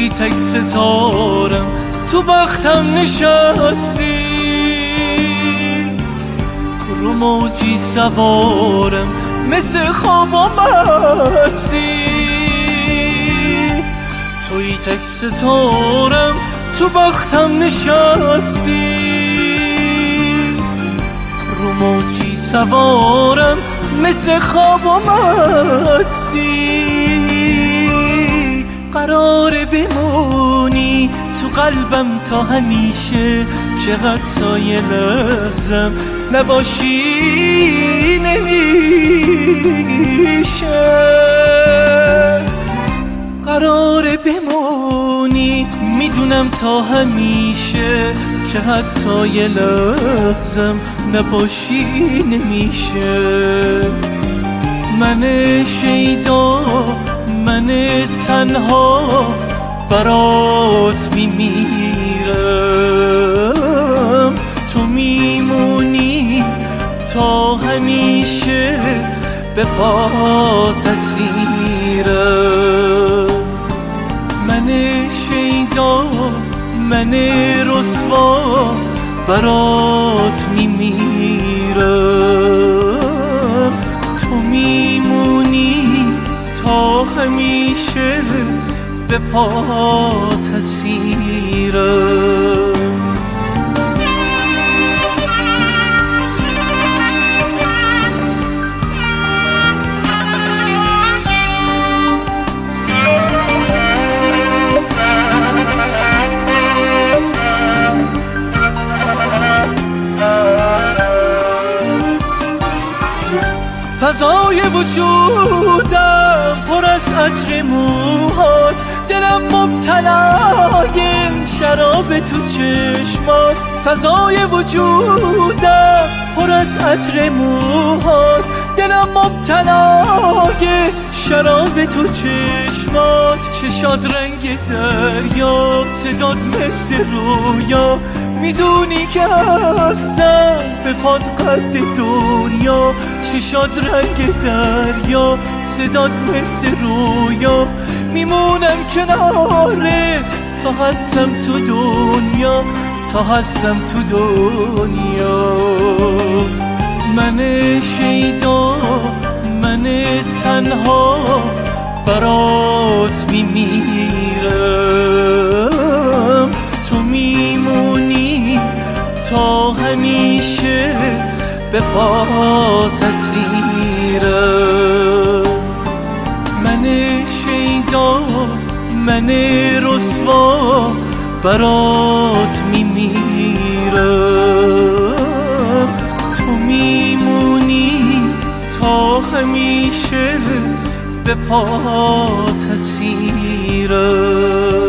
توی تک ستارم، تو بختم نشستی، رو موجی سوارم مثل خوابم هستی. توی تک ستارم، تو بختم نشستی، رو موجی سوارم مثل خوابم هستی. قراره بمونی تو قلبم تا همیشه، که حتی یه لحظم نباشی نمیشه. قراره بمونی میدونم تا همیشه، که حتی یه لحظم نباشی نمیشه. من شیدا، من تنها برات میمیرم، تو میمونی تا همیشه به پات اسیرم. من شیدا، من رسوا برات میمیرم، تو میمونی تا همیشه به پات اسیرم. فضای وجودم پر از عطر موهات، دلم مبتلای شراب تو چشمات. فضای وجودم پر از عطر موهات، دلم مبتلای شراب تو چشمات. چشات رنگ دریا، صدات مثل رویا، میدونی که هستم به پات قد دنیا. چشات رنگ دریا، صدات مثل رویا، میمونم کنارت تا هستم تو دنیا، تا هستم تو دنیا. من شیدا، من تنها برات میمیرم، تو میمونی تا همیشه به پات اسیرم. من شیدا، من رسوا برات میمیرم، تو میمونی تا همیشه به پات اسیرم.